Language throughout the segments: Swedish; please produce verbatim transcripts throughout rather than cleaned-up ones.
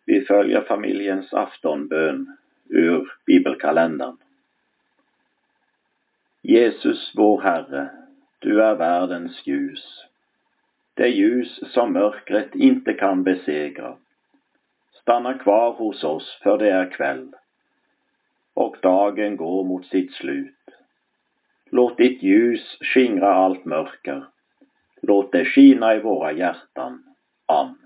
Vi följer familjens aftonbön ur bibelkalendern. Jesus, vår Herre, du är världens ljus. Det ljus som mörkret inte kan besegra. Stanna kvar hos oss, för det är kväll och dagen går mot sitt slut. Låt ditt ljus skingra allt mörker. Låt det skina i våra hjärtan. Amen.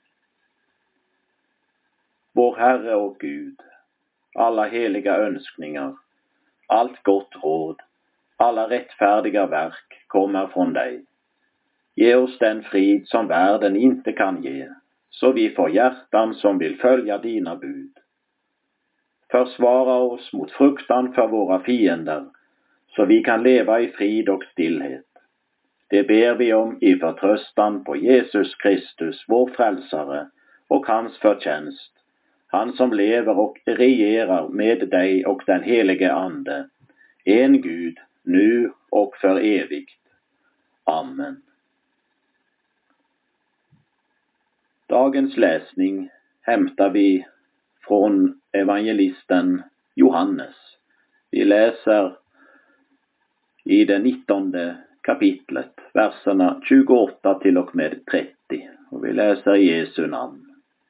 Vår Herre och Gud, alla heliga önskningar, allt gott råd, alla rättfärdiga verk kommer från dig. Ge oss den frid som världen inte kan ge, så vi får hjärtan som vill följa dina bud. Försvara oss mot fruktan för våra fiender, så vi kan leva i frid och stillhet. Det ber vi om i förtröstan på Jesus Kristus, vår frälsare, och hans förtjänst, han som lever och regerar med dig och den helige Ande, en Gud, nu och för evigt. Amen. Dagens läsning hämtar vi från evangelisten Johannes. Vi läser i det nittonde kapitlet, verserna tjugoåtta till och med trettio. Och vi läser i Jesu namn.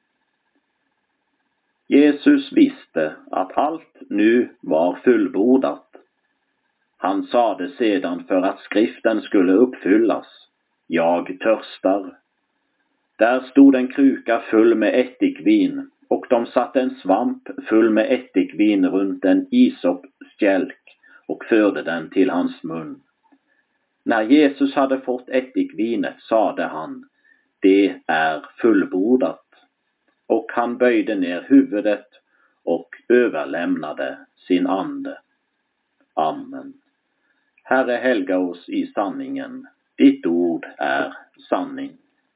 Jesus visste att allt nu var fullbordat. Han sade sedan för att skriften skulle uppfyllas: Jag törstar. Där stod en kruka full med ättikvin, och de satte en svamp full med ättikvin runt en isopstjälk och förde den till hans mun. När Jesus hade fått ättikvinet sade han: Det är fullbordat. Och han böjde ner huvudet och överlämnade sin ande. Amen. Herre, helga oss i sanningen. Ditt ord är sanning.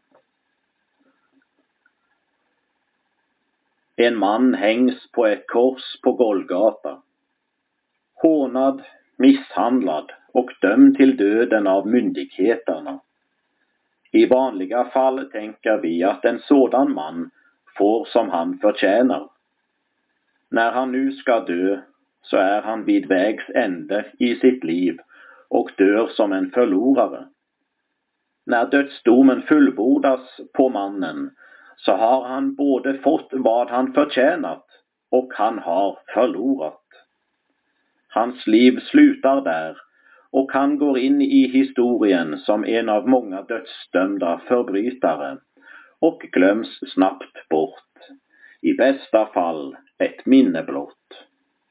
En man hängs på ett kors på Golgata. Hånad, misshandlad och dömd till döden av myndigheterna. I vanliga fall tänker vi att en sådan man får som han förtjänar. När han nu ska dö, så är han vid vägs ände i sitt liv och dör som en förlorare. När dödsdomen fullbordas på mannen, så har han både fått vad han förtjänat och han har förlorat. Hans liv slutar där och han går in i historien som en av många dödsdömda förbrytare och glöms snabbt bort. I bästa fall ett minne blott.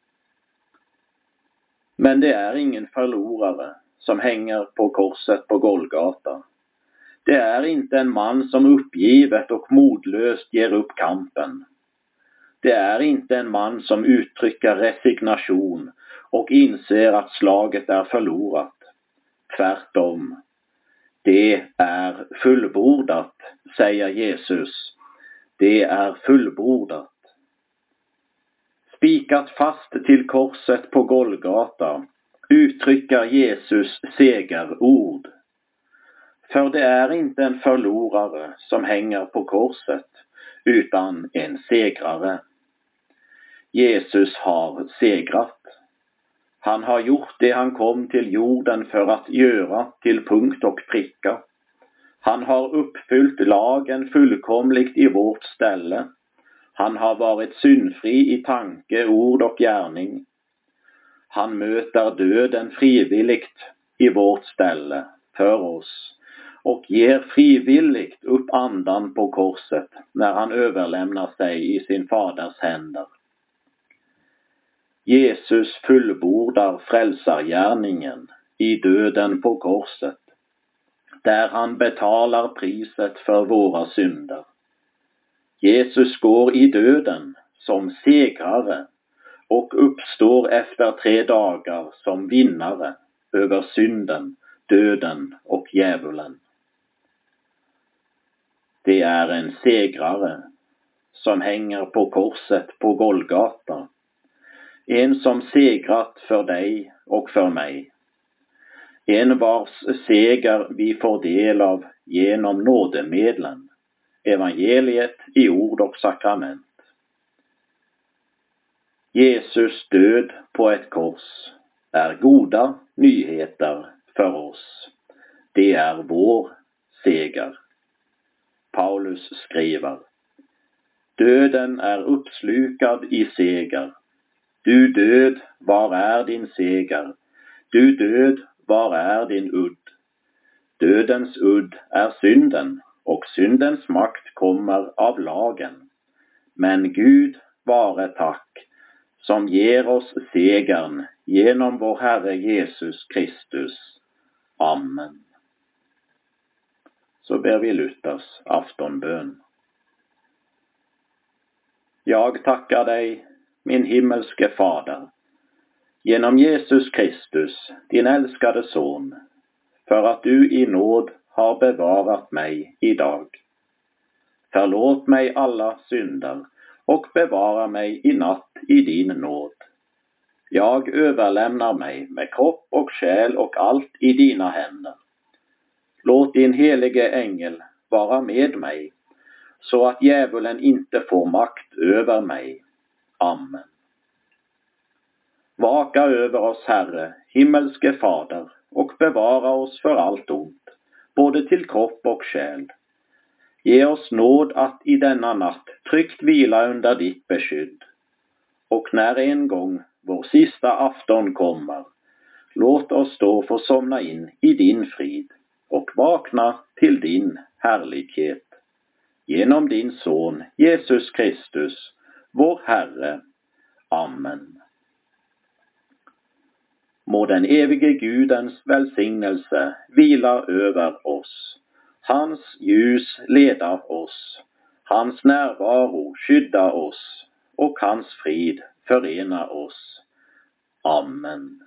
Men det är ingen förlorare som hänger på korset på Golgata. Det är inte en man som uppgivet och modlöst ger upp kampen. Det är inte en man som uttrycker resignation och inser att slaget är förlorat. Tvärtom. Det är fullbordat, säger Jesus. Det är fullbordat. Spikat fast till korset på Golgata uttrycker Jesus segerord. För det är inte en förlorare som hänger på korset, utan en segrare. Jesus har segrat. Han har gjort det han kom till jorden för att göra till punkt och pricka. Han har uppfyllt lagen fullkomligt i vårt ställe. Han har varit syndfri i tanke, ord och gärning. Han möter döden frivilligt i vårt ställe för oss och ger frivilligt upp andan på korset när han överlämnar sig i sin faders händer. Jesus fullbordar frälsargärningen i döden på korset, där han betalar priset för våra synder. Jesus går i döden som segrare och uppstår efter tre dagar som vinnare över synden, döden och djävulen. Det är en segrare som hänger på korset på Golgata. En som segrat för dig och för mig. En vars seger vi får del av genom nådemedlen, evangeliet i ord och sakrament. Jesus död på ett kors är goda nyheter för oss. Det är vår seger. Paulus skriver: döden är uppslukad i seger. Du död, var är din seger? Du död, var är din udd? Dödens udd är synden, och syndens makt kommer av lagen. Men Gud vare tack, som ger oss segern genom vår Herre Jesus Kristus. Amen. Så ber vi Luthers aftonbön. Jag tackar dig, min himmelske Fader, genom Jesus Kristus, din älskade son, för att du i nåd har bevarat mig idag. Förlåt mig alla synder och bevara mig i natt i din nåd. Jag överlämnar mig med kropp och själ och allt i dina händer. Låt din helige ängel vara med mig, så att djävulen inte får makt över mig. Amen. Vaka över oss, Herre, himmelske Fader, och bevara oss för allt ont, både till kropp och själ. Ge oss nåd att i denna natt tryggt vila under ditt beskydd. Och när en gång vår sista afton kommer, låt oss då få somna in i din frid och vakna till din härlighet. Genom din son Jesus Kristus, vår Herre. Amen. Må den evige Gudens välsignelse vila över oss. Hans ljus leda oss. Hans närvaro skydda oss. Och hans frid förena oss. Amen.